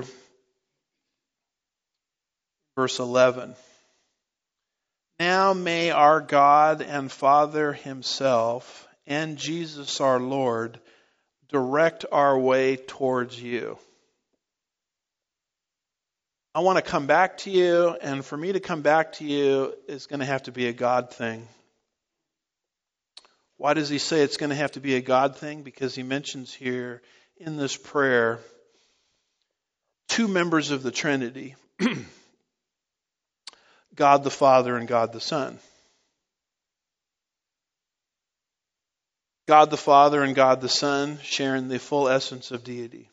verse 11. Now may our God and Father Himself and Jesus our Lord direct our way towards you. I want to come back to you, and for me to come back to you is going to have to be a God thing. Why does he say it's going to have to be a God thing? Because he mentions here in this prayer two members of the Trinity, God the Father and God the Son. God the Father and God the Son share in the full essence of deity.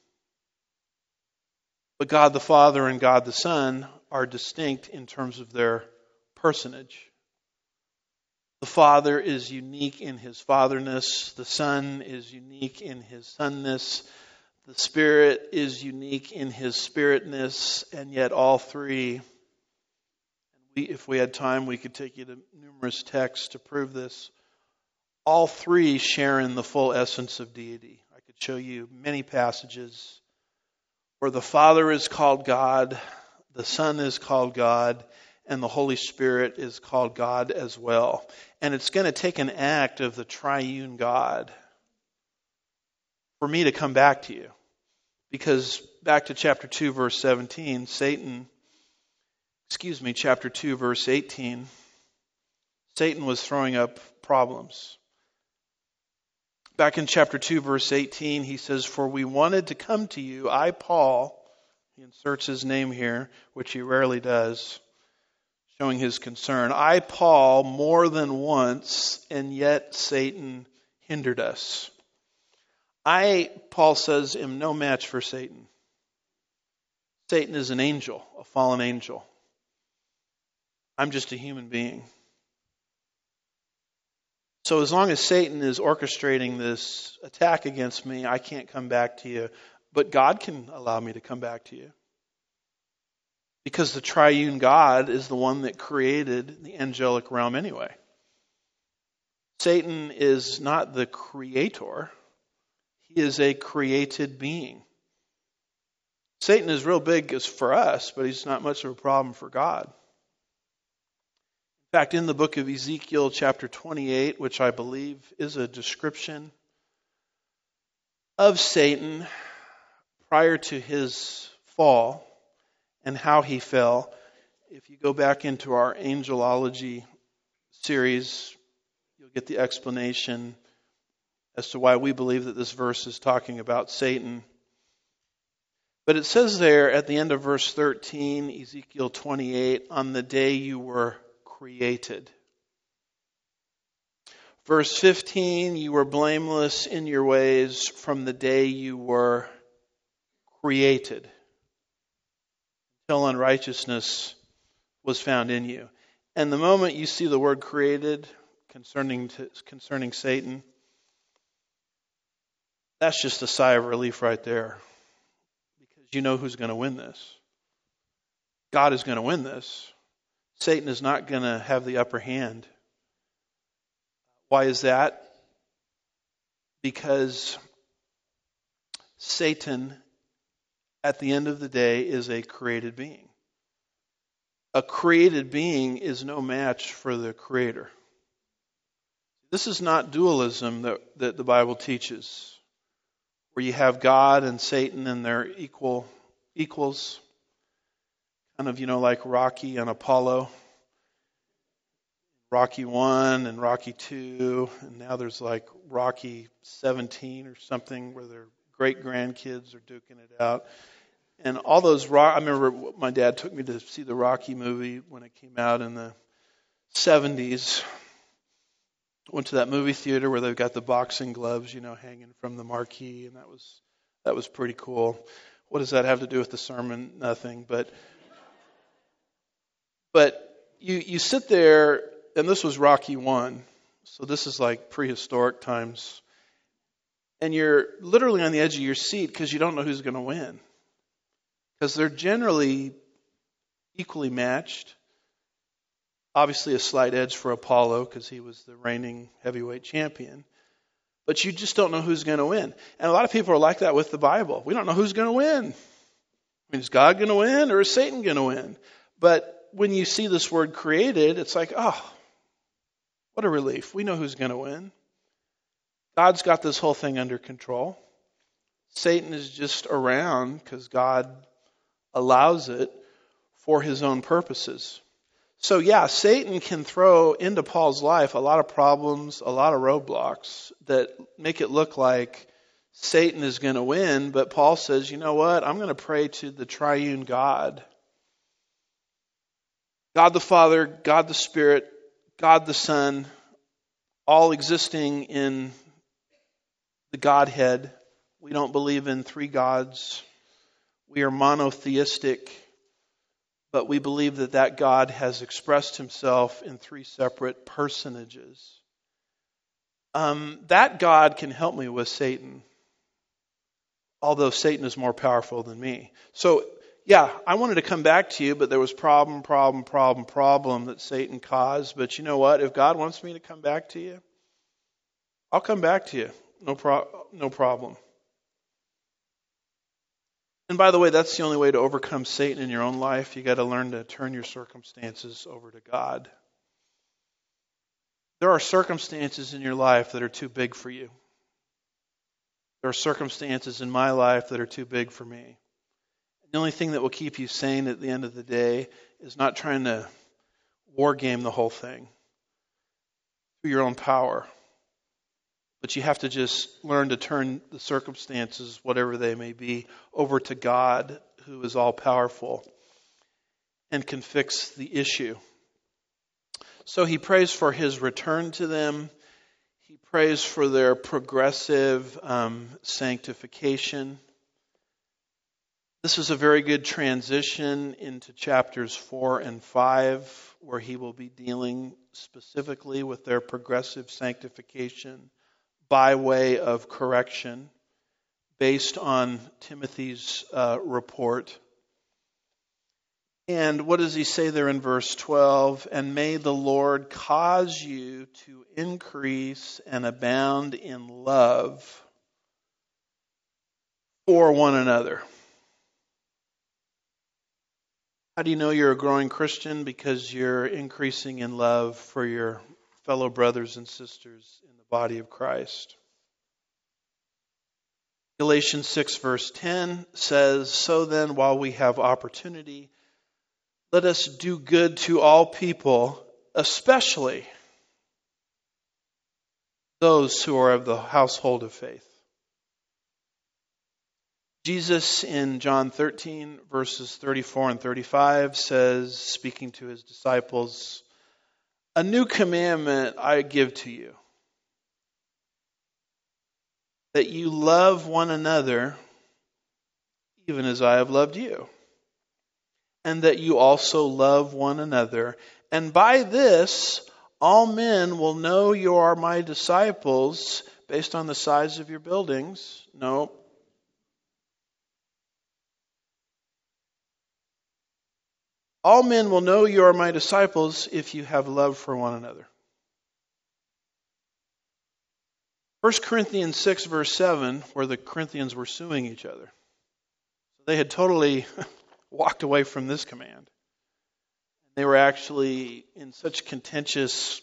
But God the Father and God the Son are distinct in terms of their personage. The Father is unique in His fatherness. The Son is unique in His sonness. The Spirit is unique in His spiritness. And yet all three, if we had time, we could take you to numerous texts to prove this. All three share in the full essence of deity. I could show you many passages where the Father is called God, the Son is called God, and the Holy Spirit is called God as well. And it's going to take an act of the triune God for me to come back to you. Because back to chapter 2, verse 17, chapter 2, verse 18, Satan was throwing up problems. Back in chapter 2, verse 18, he says, "For we wanted to come to you, I, Paul," he inserts his name here, which he rarely does, showing his concern. "I, Paul, more than once, and yet Satan hindered us." I, Paul says, am no match for Satan. Satan is an angel, a fallen angel. I'm just a human being. So as long as Satan is orchestrating this attack against me, I can't come back to you. But God can allow me to come back to you. Because the triune God is the one that created the angelic realm anyway. Satan is not the creator. He is a created being. Satan is real big for us, but he's not much of a problem for God. In fact, in the book of Ezekiel, chapter 28, which I believe is a description of Satan prior to his fall and how he fell, if you go back into our angelology series, you'll get the explanation as to why we believe that this verse is talking about Satan. But it says there at the end of verse 13, Ezekiel 28, "On the day you were created." Verse 15, "You were blameless in your ways from the day you were created, until unrighteousness was found in you." And the moment you see the word created concerning Satan, that's just a sigh of relief right there. Because you know who's going to win this. God is going to win this. Satan is not going to have the upper hand. Why is that? Because Satan, at the end of the day, is a created being. A created being is no match for the Creator. This is not dualism that the Bible teaches, where you have God and Satan and they're equals. Kind of, like Rocky and Apollo. Rocky 1 and Rocky 2, and now there's like Rocky 17 or something where they're great-grandkids are duking it out. And all those I remember my dad took me to see the Rocky movie when it came out in the 70s. Went to that movie theater where they've got the boxing gloves, hanging from the marquee, and that was pretty cool. What does that have to do with the sermon? Nothing. But you sit there, and this was Rocky 1, so this is like prehistoric times, and you're literally on the edge of your seat because you don't know who's going to win. Because they're generally equally matched. Obviously a slight edge for Apollo because he was the reigning heavyweight champion. But you just don't know who's going to win. And a lot of people are like that with the Bible. We don't know who's going to win. Is God going to win or is Satan going to win? But when you see this word created, it's like, oh, what a relief. We know who's going to win. God's got this whole thing under control. Satan is just around because God allows it for his own purposes. So yeah, Satan can throw into Paul's life a lot of problems, a lot of roadblocks that make it look like Satan is going to win, but Paul says, you know what? I'm going to pray to the triune God. God the Father, God the Spirit, God the Son, all existing in the Godhead. We don't believe in three gods. We are monotheistic. But we believe that God has expressed himself in three separate personages. That God can help me with Satan, although Satan is more powerful than me. So, yeah, I wanted to come back to you, but there was problem that Satan caused. But you know what? If God wants me to come back to you, I'll come back to you. No problem. And by the way, that's the only way to overcome Satan in your own life. You got to learn to turn your circumstances over to God. There are circumstances in your life that are too big for you. There are circumstances in my life that are too big for me. The only thing that will keep you sane at the end of the day is not trying to war game the whole thing through your own power. But you have to just learn to turn the circumstances, whatever they may be, over to God, who is all-powerful and can fix the issue. So he prays for his return to them. He prays for their progressive sanctification. This is a very good transition into chapters 4 and 5, where he will be dealing specifically with their progressive sanctification by way of correction based on Timothy's report. And what does he say there in verse 12? And may the Lord cause you to increase and abound in love for one another. How do you know you're a growing Christian? Because you're increasing in love for your fellow brothers and sisters in the body of Christ. Galatians 6 verse 10 says, so then while we have opportunity, let us do good to all people, especially those who are of the household of faith. Jesus in John 13 verses 34 and 35 says, speaking to his disciples, a new commandment I give to you, that you love one another even as I have loved you, and that you also love one another. And by this, all men will know you are my disciples based on the size of your buildings. No. All men will know you are my disciples if you have love for one another. 1 Corinthians 6 verse 7, where the Corinthians were suing each other. They had totally walked away from this command. They were actually in such contentious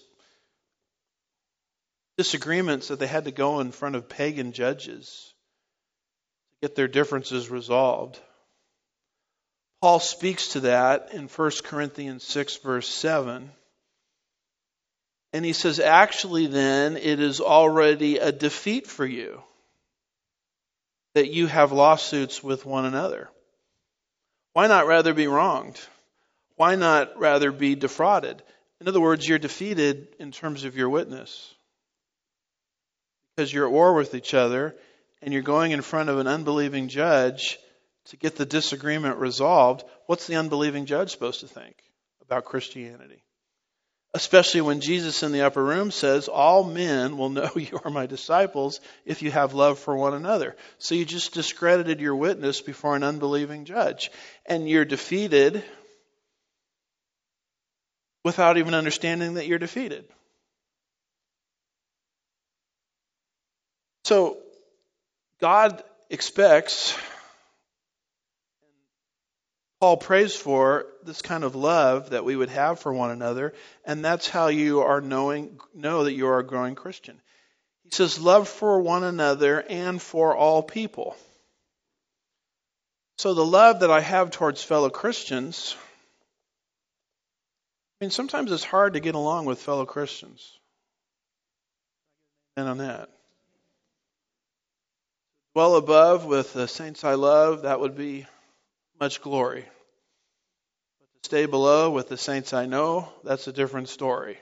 disagreements that they had to go in front of pagan judges to get their differences resolved. Paul speaks to that in 1 Corinthians 6 verse 7. And he says, actually then, it is already a defeat for you. that you have lawsuits with one another? Why not rather be wronged? Why not rather be defrauded? In other words, you're defeated in terms of your witness because you're at war with each other and you're going in front of an unbelieving judge to get the disagreement resolved. What's the unbelieving judge supposed to think about Christianity? Especially when Jesus in the upper room says, all men will know you are my disciples if you have love for one another. So you just discredited your witness before an unbelieving judge. And you're defeated without even understanding that you're defeated. So God expects, Paul prays for, this kind of love that we would have for one another, and that's how you are know that you are a growing Christian. He says, love for one another and for all people. So the love that I have towards fellow Christians, sometimes it's hard to get along with fellow Christians. And on that. Well above with the saints I love, that would be much glory. But to stay below with the saints I know, that's a different story.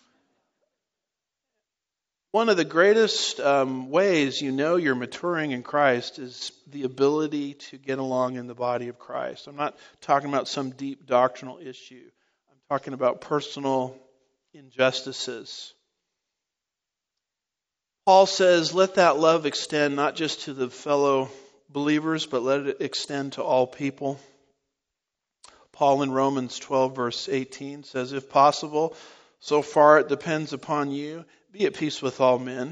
One of the greatest ways you know you're maturing in Christ is the ability to get along in the body of Christ. I'm not talking about some deep doctrinal issue. I'm talking about personal injustices. Paul says, let that love extend not just to the fellow believers, but let it extend to all people. Paul in Romans 12, verse 18 says, if possible, so far it depends upon you, be at peace with all men.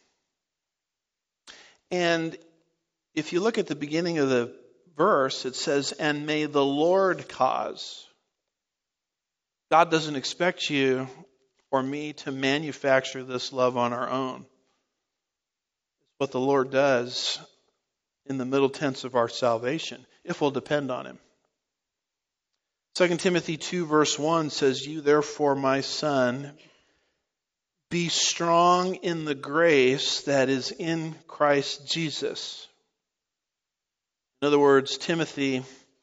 And if you look at the beginning of the verse, it says, and may the Lord cause. God doesn't expect you or me to manufacture this love on our own. It's what the Lord does in the middle tense of our salvation, if we'll depend on Him. 2 Timothy 2 verse 1 says, you therefore, my son, be strong in the grace that is in Christ Jesus. In other words, Timothy,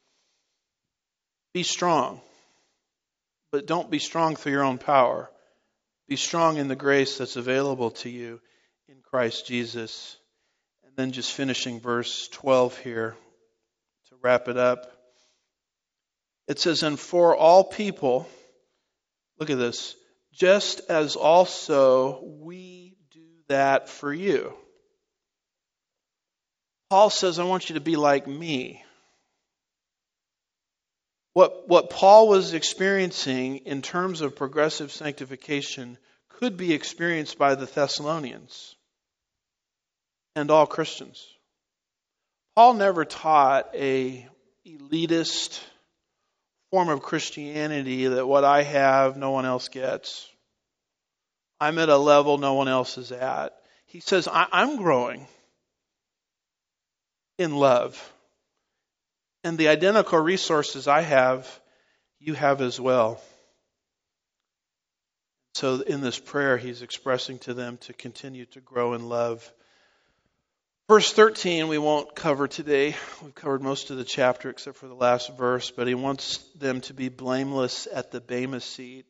be strong. But don't be strong through your own power. Be strong in the grace that's available to you in Christ Jesus. And then just finishing verse 12 here to wrap it up. It says, and for all people, look at this, just as also we do that for you. Paul says, I want you to be like me. What Paul was experiencing in terms of progressive sanctification could be experienced by the Thessalonians and all Christians. Paul never taught a elitist form of Christianity that what I have, no one else gets. I'm at a level no one else is at. He says, I'm growing in love. And the identical resources I have, you have as well. So in this prayer, he's expressing to them to continue to grow in love. Verse 13 we won't cover today. We've covered most of the chapter except for the last verse, but he wants them to be blameless at the Bema seat.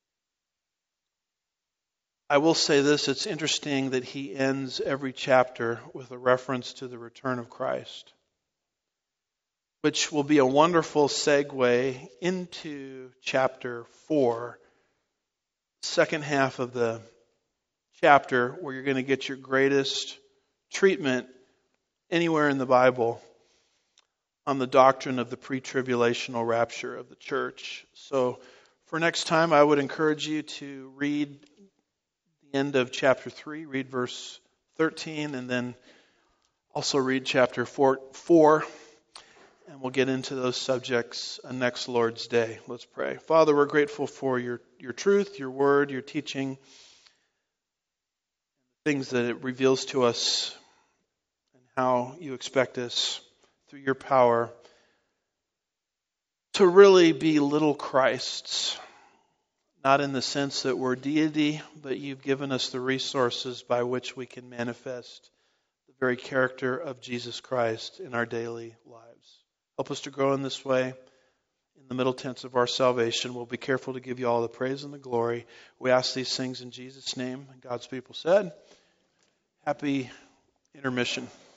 I will say this, it's interesting that he ends every chapter with a reference to the return of Christ, which will be a wonderful segue into chapter 4, second half of the chapter, where you're going to get your greatest treatment anywhere in the Bible on the doctrine of the pre-tribulational rapture of the church. So for next time, I would encourage you to read the end of chapter 3, read verse 13, and then also read chapter 4. And we'll get into those subjects next Lord's Day. Let's pray. Father, we're grateful for your truth, your word, your teaching, things that it reveals to us, and how you expect us through your power to really be little Christs. Not in the sense that we're deity, but you've given us the resources by which we can manifest the very character of Jesus Christ in our daily lives. Help us to grow in this way. In the middle tense of our salvation, we'll be careful to give you all the praise and the glory. We ask these things in Jesus' name. And God's people said, happy intermission.